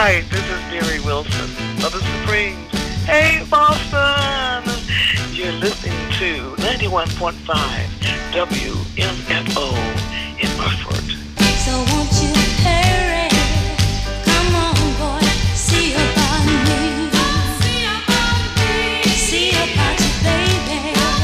right, this is Mary Wilson of the Supremes. Hey, Boston! You're listening to 91.5 WMFO in Hartford. So won't you hurry? Come on, boy, see about me. See about you, baby.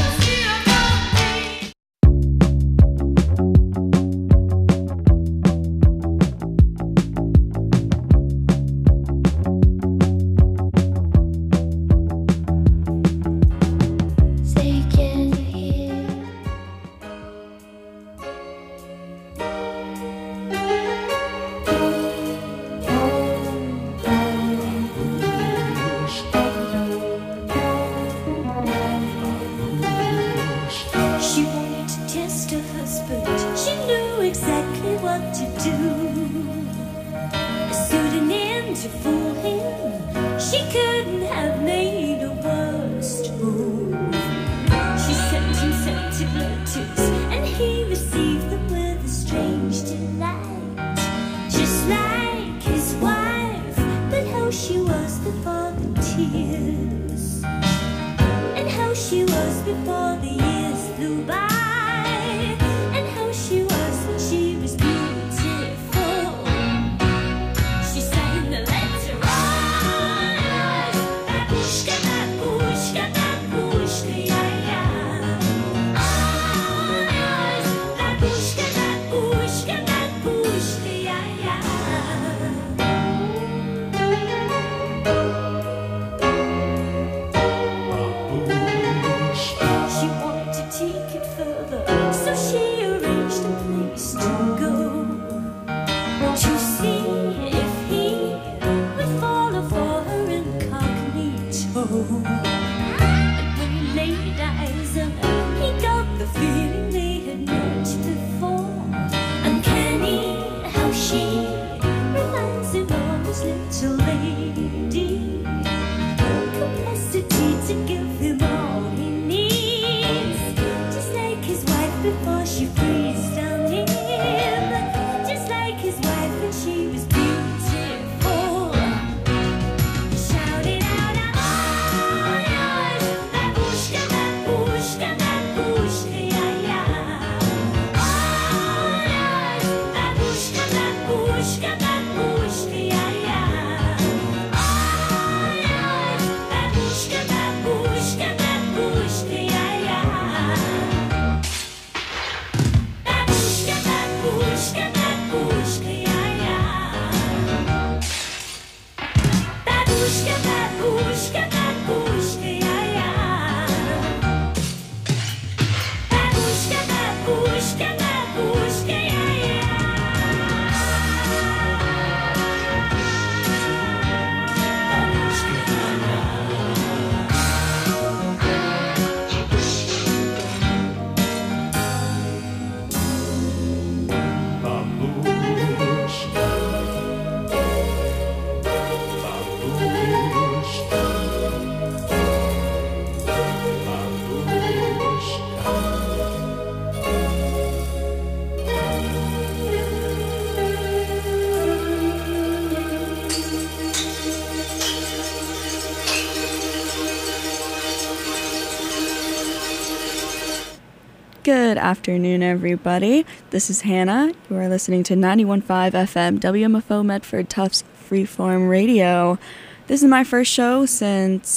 Good afternoon, everybody. This is Hannah. You are listening to 91.5 FM WMFO Medford Tufts Freeform Radio. This is my first show since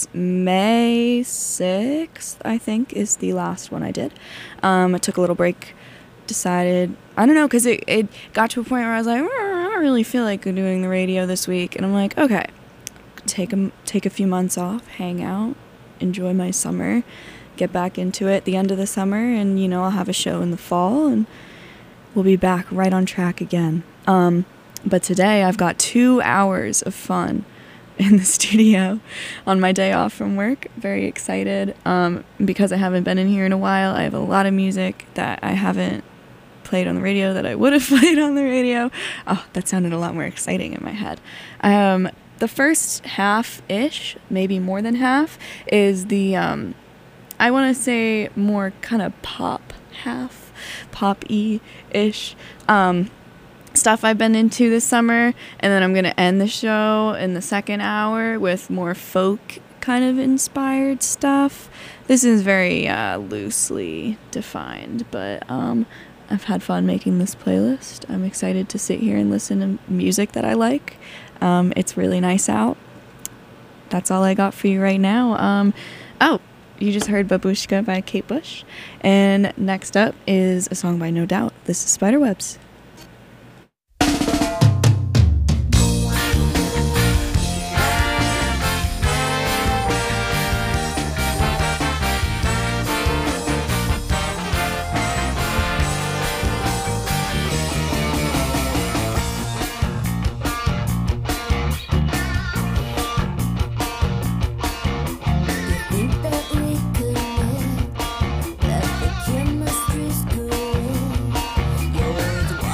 May 6th, I think, is the last one I did. I took a little break, decided, I don't know, because it got to a point where I was like, I don't really feel like doing the radio this week. And I'm like, okay, take a few months off, hang out, enjoy my summer, get back into it at the end of the summer, and I'll have a show in the fall and we'll be back right on track again. But today I've got 2 hours of fun in the studio on my day off from work. Very excited. Because I haven't been in here in a while, I have a lot of music that I haven't played on the radio that I would have played on the radio. Oh, that sounded a lot more exciting in my head. The first half-ish, maybe more than half, is the I want to say more kind of pop half, pop-y-ish. stuff I've been into this summer, and then I'm going to end the show in the second hour with more folk kind of inspired stuff. This is very loosely defined, but I've had fun making this playlist. I'm excited to sit here and listen to music that I like. It's really nice out. That's all I got for you right now. You just heard Babushka by Kate Bush. And next up is a song by No Doubt. This is Spiderwebs. Chemistry's good. You're the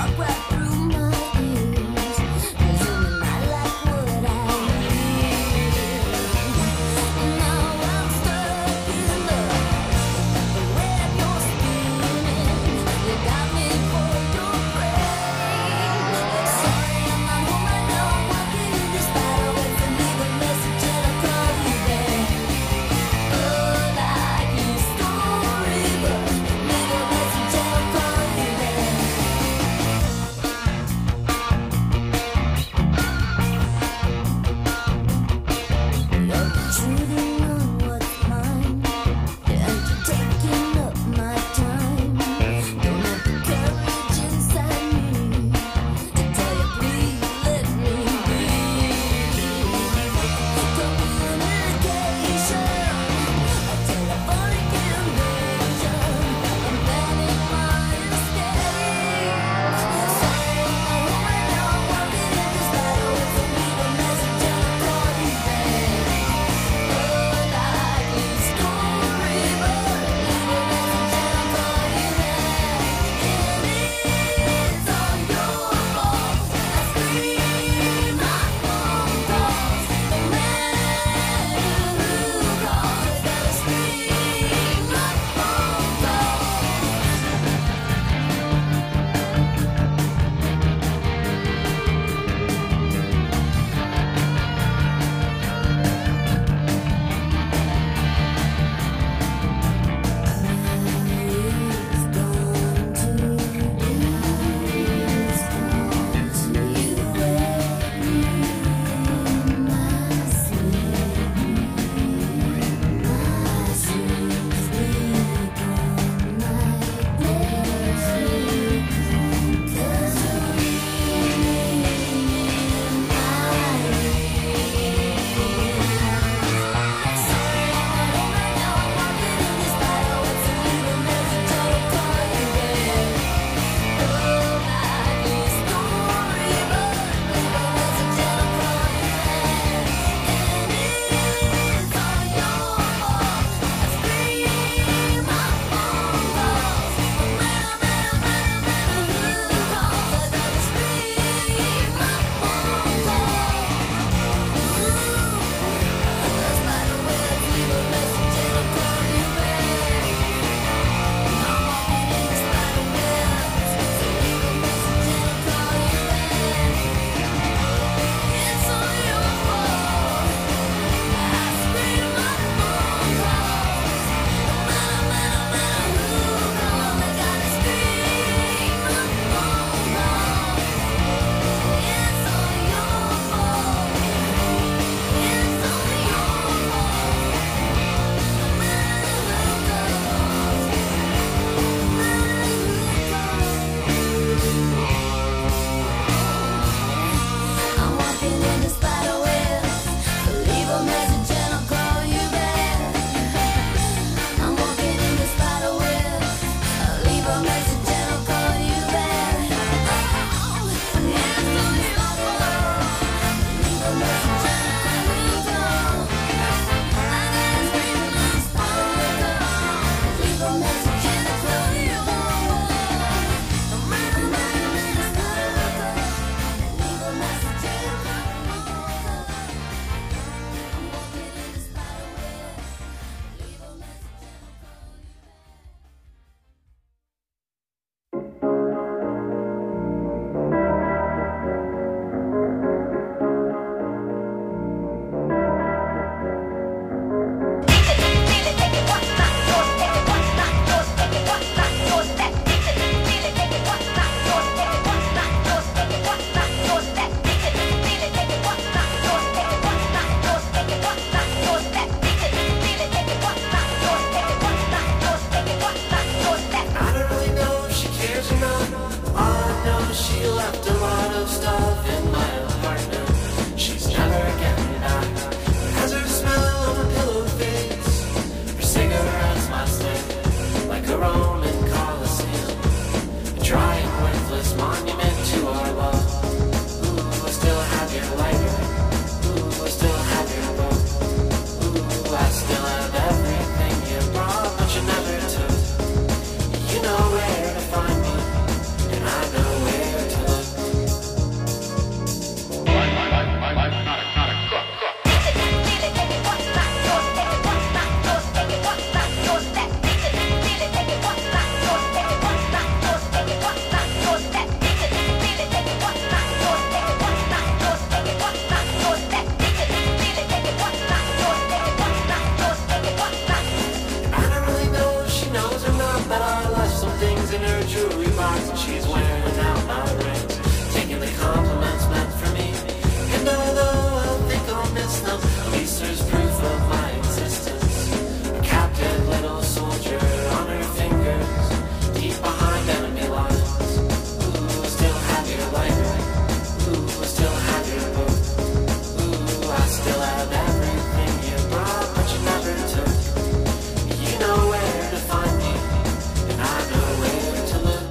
her jewelry box and she's wearing out my ring, taking the compliments meant for me. And although I think I'll miss them, at least there's proof of my existence. A captive little soldier on her fingers, deep behind enemy lines. Ooh, I still have your lighter. Ooh, I still have your book. Ooh, I still have everything you brought, but you never took. You know where to find me, and I know where to look.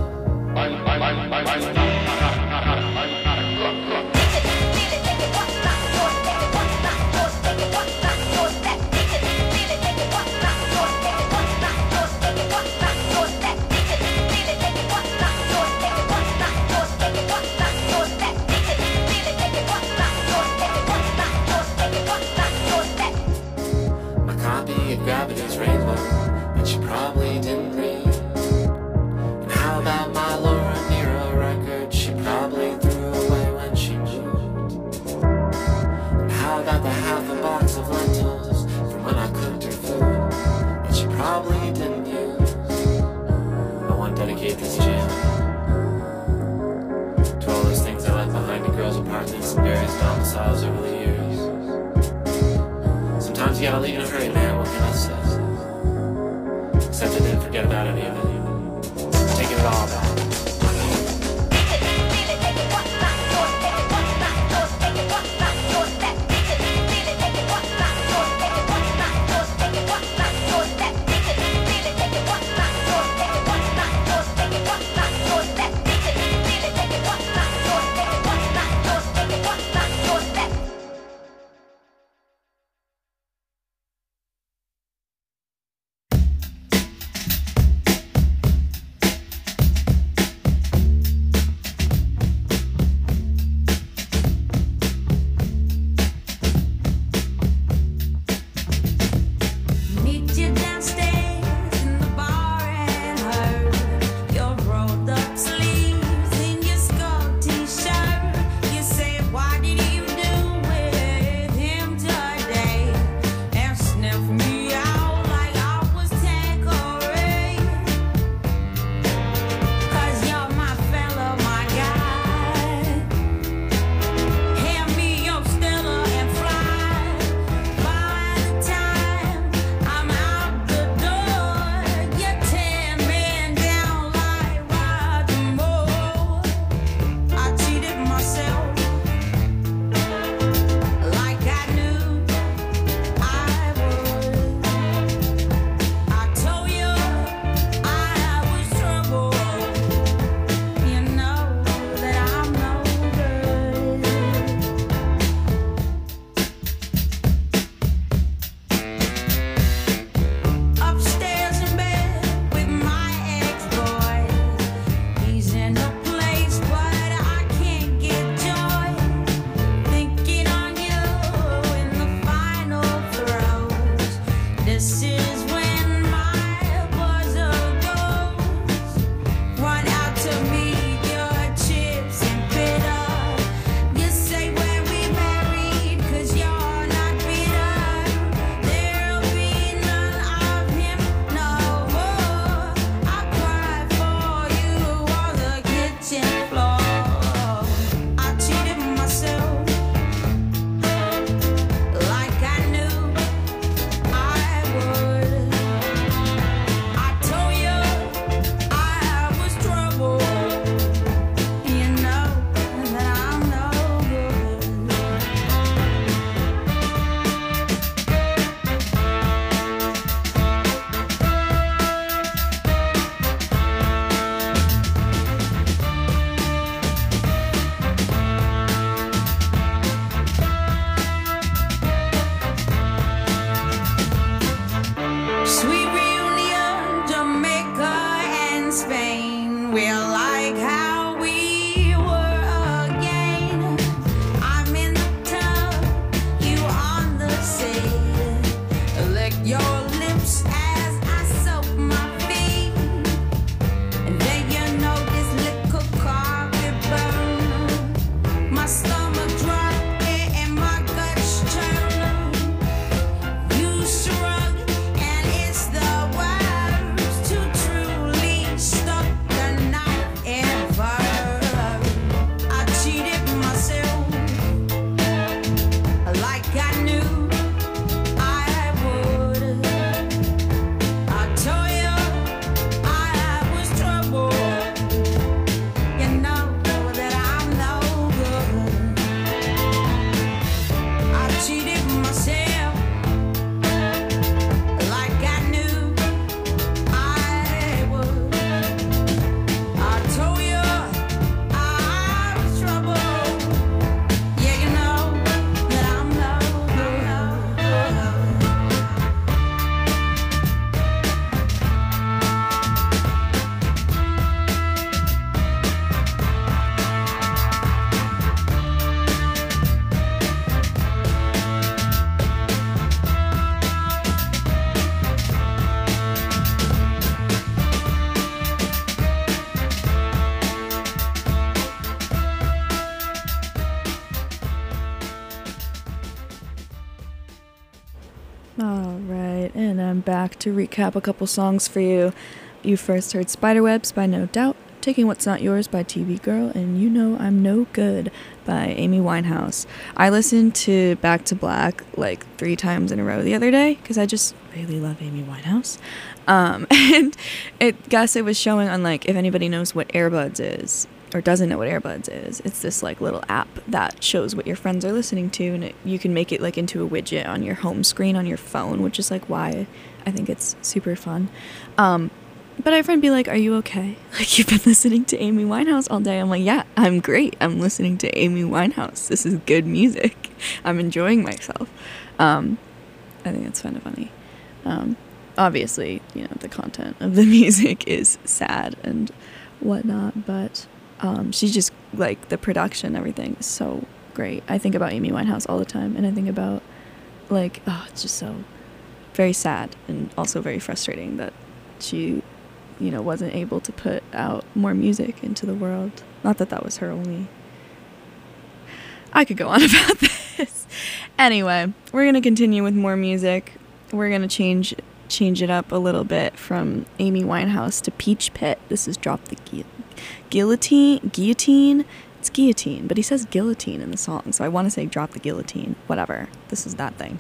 My copy of Gravity's Rainbow that you probably didn't read. And how about my Laura Nyro record she probably threw away when she moved? And how about the half a box of lentils from when I cooked her food that she probably didn't use? I want to dedicate this jam to all those things I left behind in girls' apartments and various domiciles over the years. Sometimes you gotta leave in a hurry, man, what can I say? Except I didn't forget about any of it. I'm taking it all back. Stuck back to recap a couple songs for you. You first heard Spiderwebs by No Doubt, Taking What's Not Yours by TV Girl, and You Know I'm No Good by Amy Winehouse. I listened to Back to Black like 3 times in a row the other day because I just really love Amy Winehouse. And guess it was showing on, like, if anybody knows what Airbuds is or doesn't know what Airbuds is, it's this like little app that shows what your friends are listening to, and you can make it like into a widget on your home screen on your phone, which is like why I think it's super fun. But I have a friend be like, are you okay? Like, you've been listening to Amy Winehouse all day. I'm like, yeah, I'm great. I'm listening to Amy Winehouse. This is good music. I'm enjoying myself. I think it's kind of funny. Obviously, you know, the content of the music is sad and whatnot, but she's just, like, the production, everything is so great. I think about Amy Winehouse all the time, and I think about, like, oh, it's just so very sad and also very frustrating that she, you know, wasn't able to put out more music into the world. Not that that was her only... I could go on about this. Anyway, we're going to continue with more music. We're going to change it up a little bit from Amy Winehouse to Peach Pit. This is Drop the Guillotine. It's guillotine, but he says guillotine in the song, so I want to say Drop the Guillotine. Whatever. This is that thing.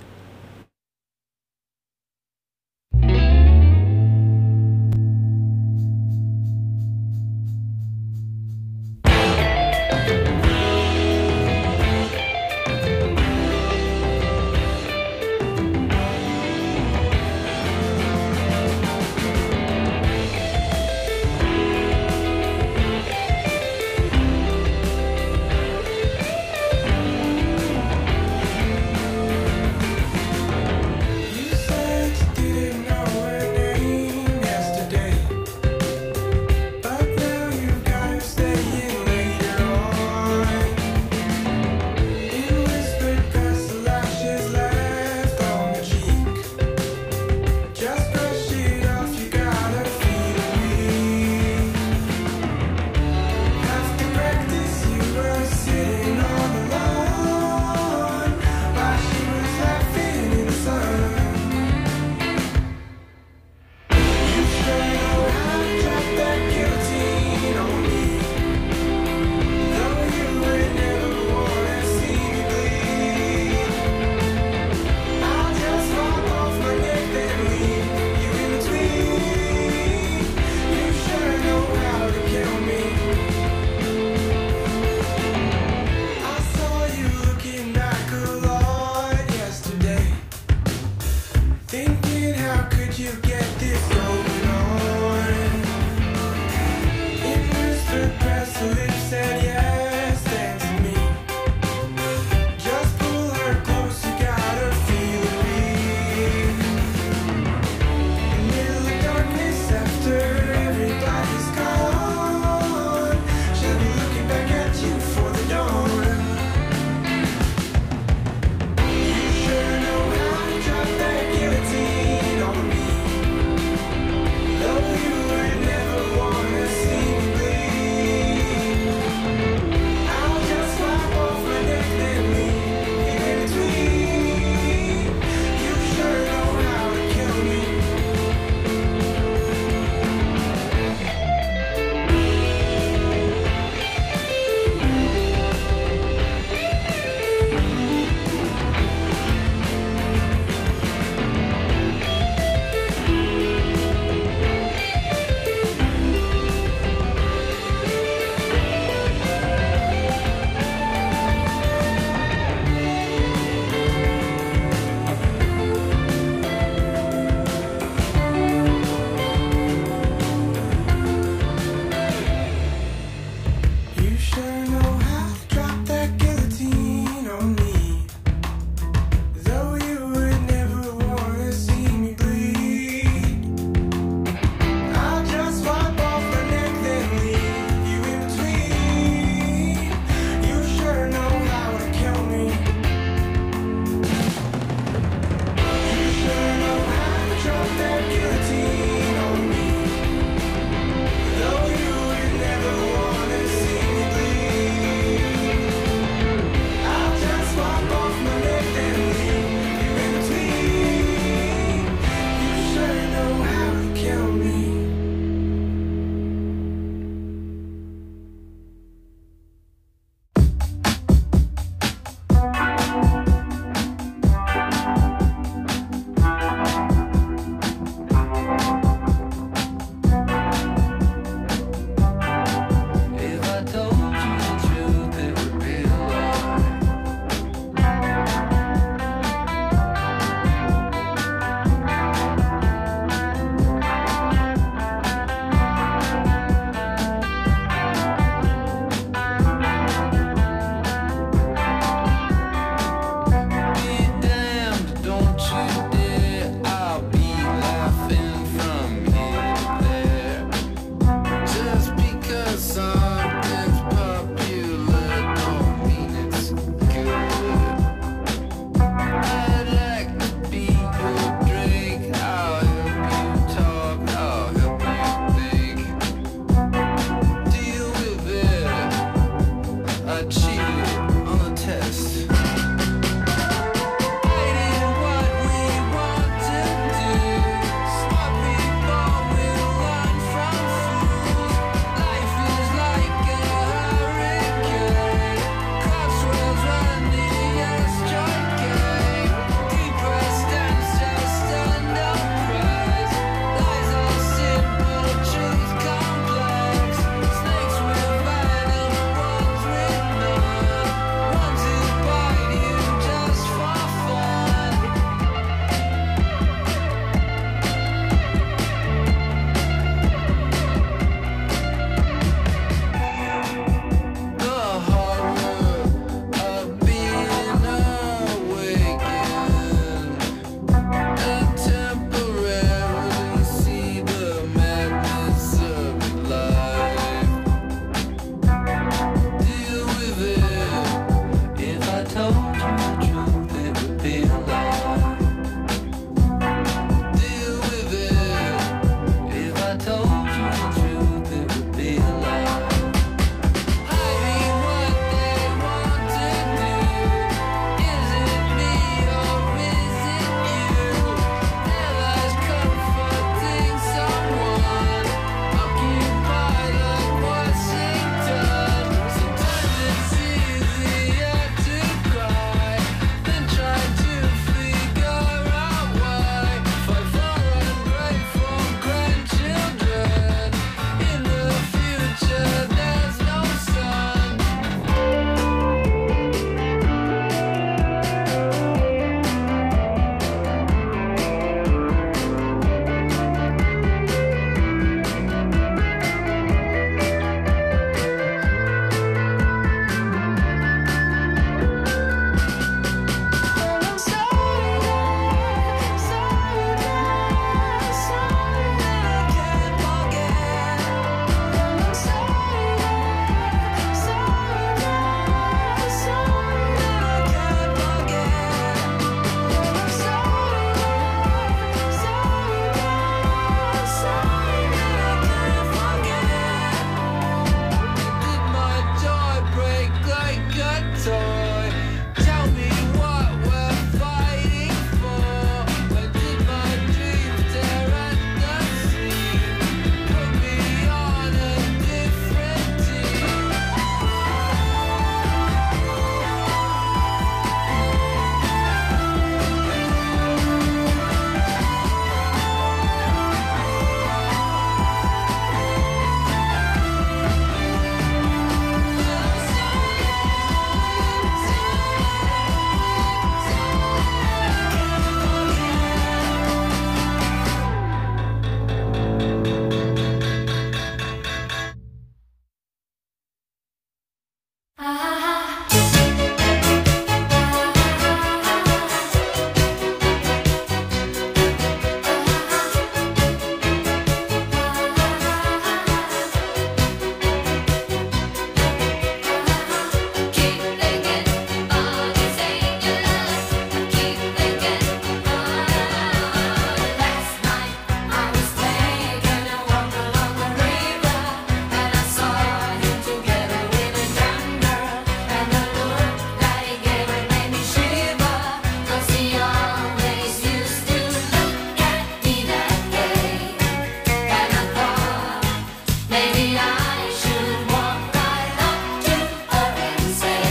Maybe I should walk right up to her and say,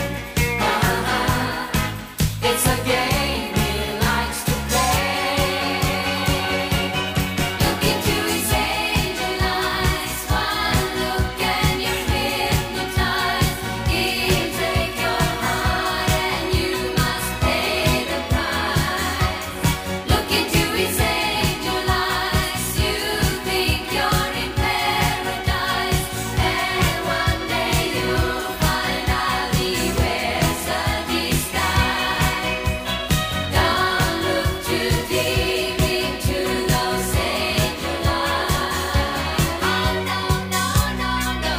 it's a game he likes to play. Look into his angel eyes, one look and you're hypnotized. He'll take your heart and you must pay the price. Look into his angel eyes, you think you're in paradise, and one day you'll find out he wears a disguise. Don't look too deep into those angel eyes. Oh no, no, no, no.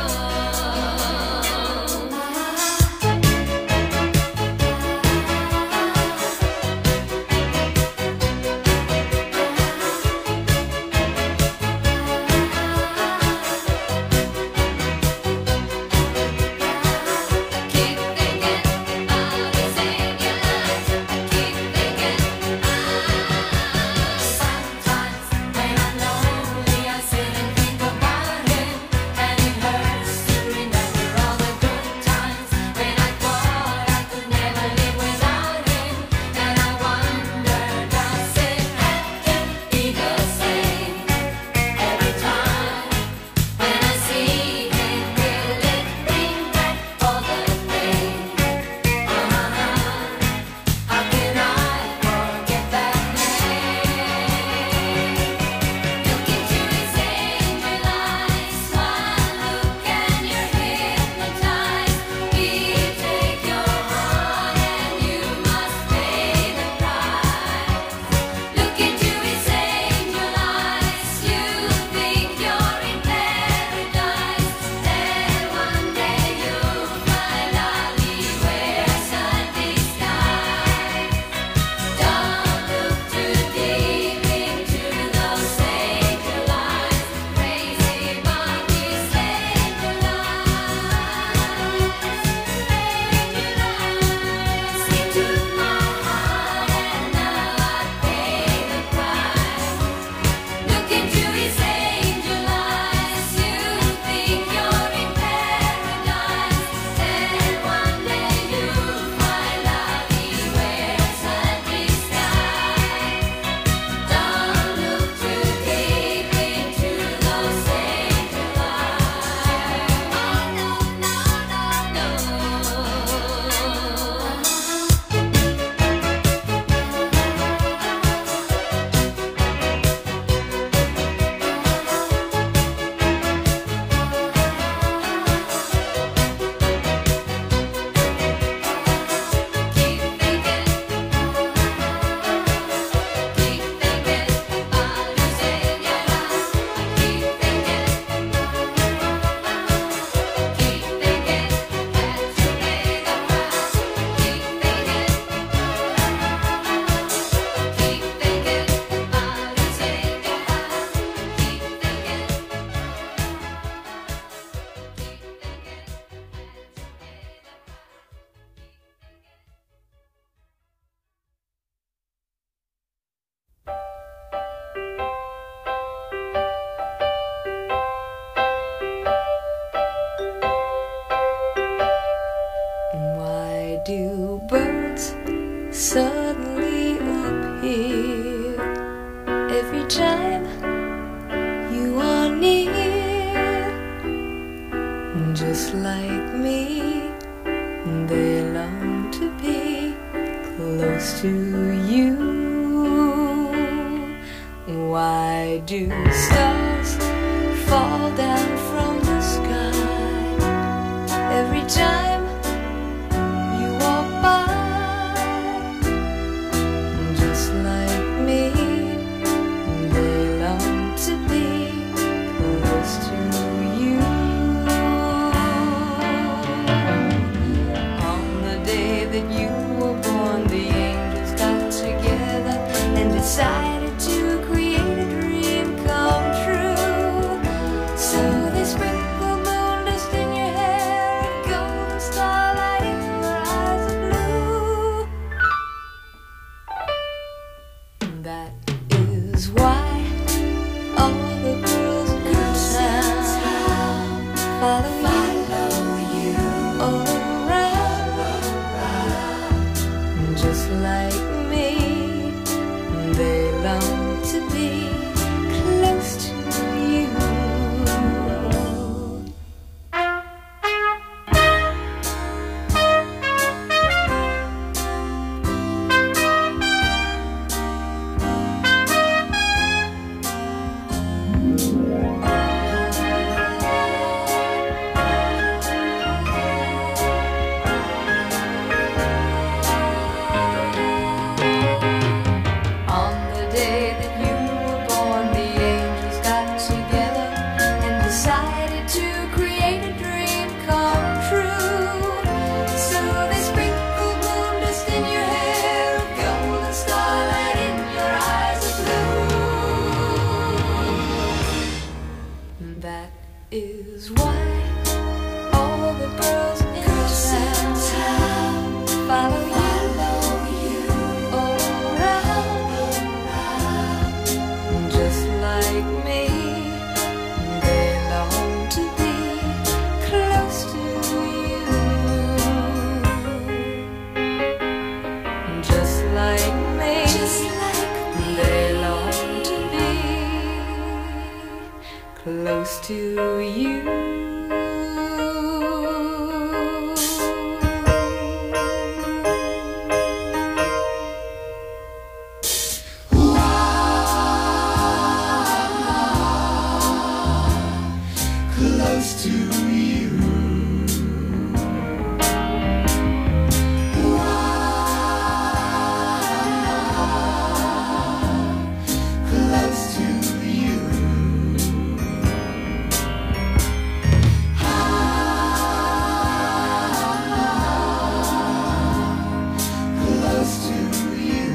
Keep thinking about his angel eyes. Keep thinking. Sometimes when I'm lonely, I sit and think about him, and it hurts to remember all the good times when I thought I could never live without him. And I wonder, does it happen? He does say every time when I see him, will it bring back all the pain? How can I forget that name? Look into his angel eyes, one look and you're hypnotized. He'll take your heart and you must pay the price. Look into his angel eyes, you think you're in paradise, and one day you'll find out he wears a disguise. Don't look too deep into those angel eyes, crazy about these angel eyes. He took my heart and now I pay the price. Look into his angel eyes, you think you're in paradise, and one day you'll find out he wears a disguise. Don't look too deep into those angel eyes. Oh no, no, no, no. Keep thinking. Keep thinking about his angel eyes. Keep thinking. Keep thinking that you pay the price. Keep thinking. Keep thinking about his angel eyes. Keep thinking. Keep Why do birds suddenly appear every time you are near? Just like me, they long to be close to you. Why do stars fall down from the sky every time you walk by? Just like me, they long to be close to you. On the day that you were born, the angels got together and decided to create a dream come true. So they sprinkled moon dust in your hair and golden starlight in your eyes of blue. That is why all the girls in town is why all the girls in town follow you around. Just like me, they long to be close to you. Just like me, they long to be close to you. Close to you. Close to you. Close to you.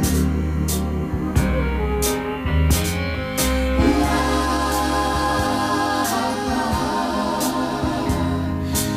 Close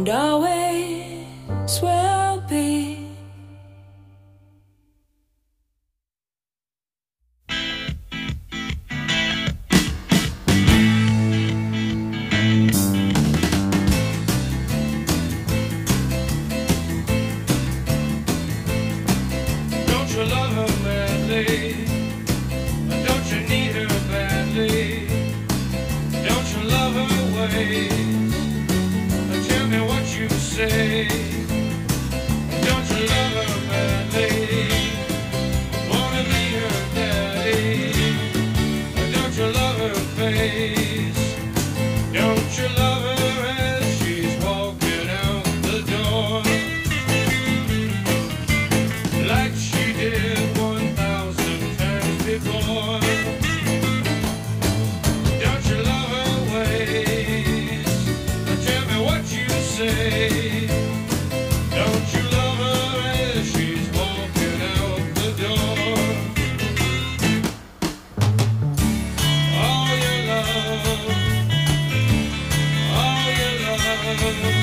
and always will be. Don't you love her madly? Don't you need her badly? Don't you love her ways? Tell me what you say. Don't you love her madly? Wanna be her daddy? Don't you love her face? Don't you love her as she's walking out the door? Like she did 1,000 times before. Don't you love her ways? Tell me what you say. Don't you love her as she's walking out the door? All your love, all your love,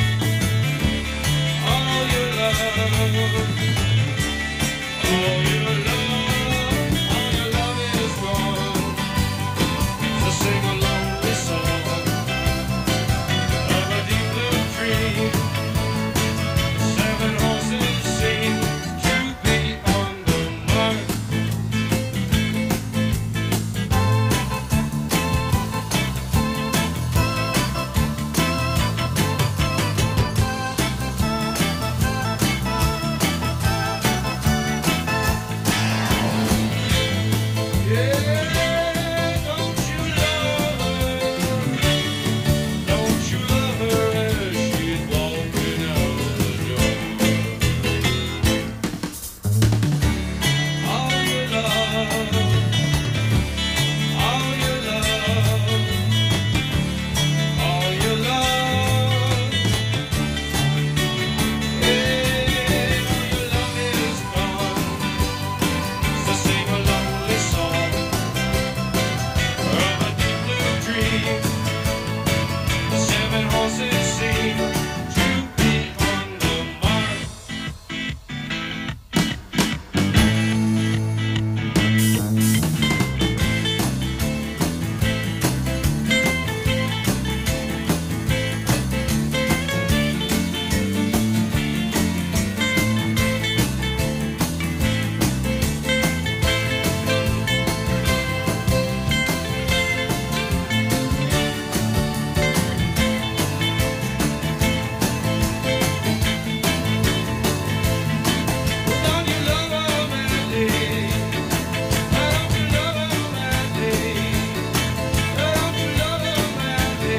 all your love. All your love is gone. So sing a lonely song of a deep blue dream. 7 horses seem to be on the mark. Yeah, don't you love her? Don't you love her as she's walking out the door? All your love, all your love, all your love. Yeah, all your love is gone. So sing a lonely song of a deep blue dream. 7 horses seem to be on the mark. Don't you love her madly? Don't you love her madly? Don't you love her madly?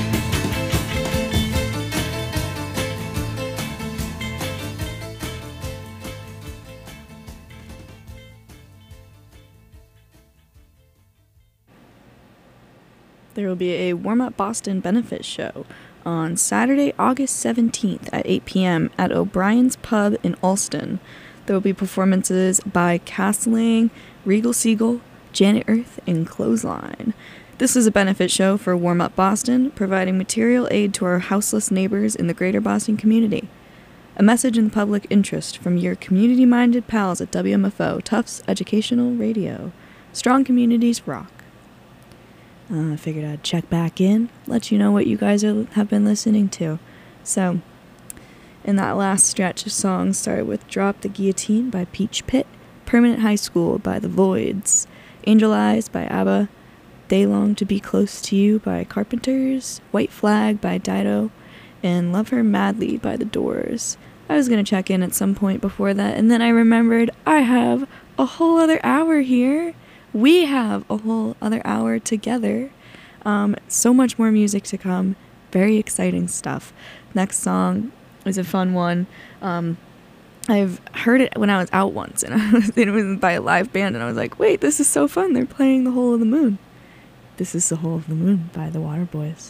There will be a Warm Up Boston benefit show on Saturday, August 17th at 8 p.m. at O'Brien's Pub in Alston. There will be performances by Castling, Regal Seagull, Janet Earth, and Clothesline. This is a benefit show for Warm Up Boston, providing material aid to our houseless neighbors in the greater Boston community. A message in the public interest from your community-minded pals at WMFO, Tufts Educational Radio. Strong communities rock. I figured I'd check back in, let you know what you guys have been listening to. So, in that last stretch of songs started with Drop the Guillotine by Peach Pit, Permanent High School by The Voids, Angel Eyes by ABBA, They Long to Be Close to You by Carpenters, White Flag by Dido, and Love Her Madly by The Doors. I was going to check in at some point before that, and then I remembered I have a whole other hour here. We have a whole other hour together. So much more music to come. Very exciting stuff. Next song is a fun one. I've heard it when I was out once, and it was by a live band, and I was like, wait, this is so fun. They're playing The Hole of the Moon. This is The Hole of the Moon by the Waterboys.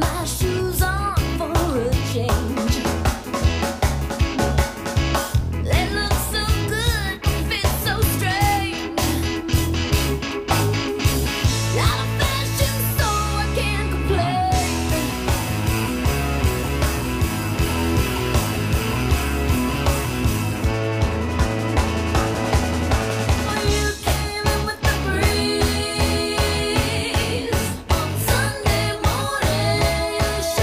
my shoes on for a change. They look so good, fit so strange. Out of fashion, so I can't complain. You came in with the breeze on Sunday morning.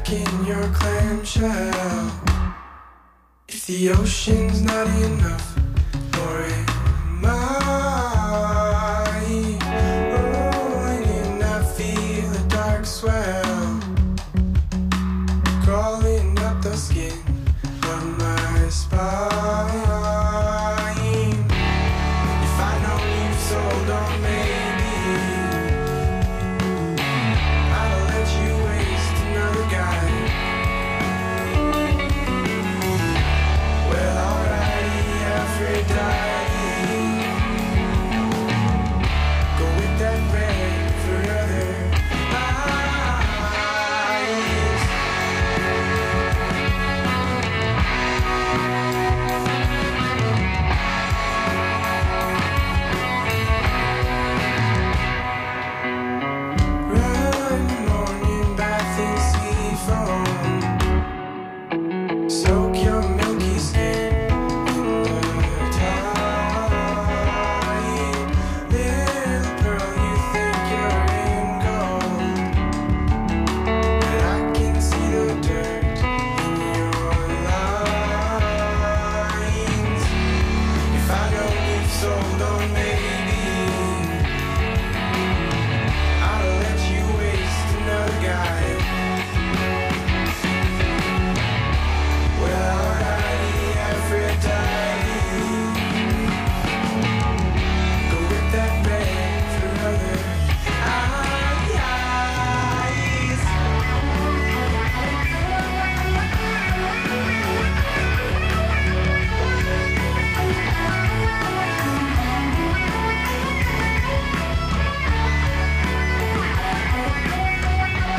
back in your clamshell. If the ocean's not enough, nor am I rolling in, I feel a dark swell.